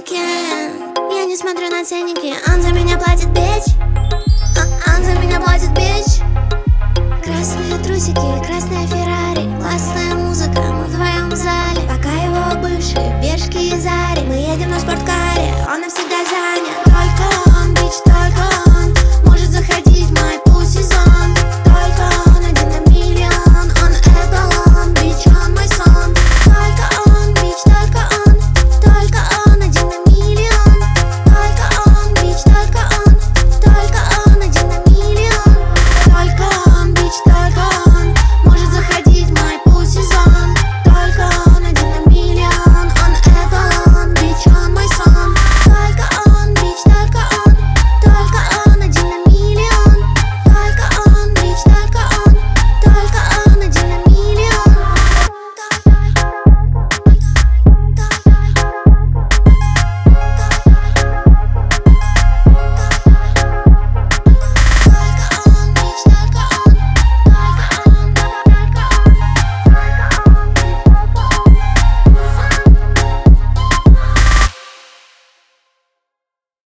уикенд. Я не смотрю на ценники, он за меня платит, бич. Он за меня платит, бич. Красные трусики, красная Феррари, классная музыка, мы вдвоем в зале. Пока его бывшие пешки из Зари, мы едем на спорткаре, он навсегда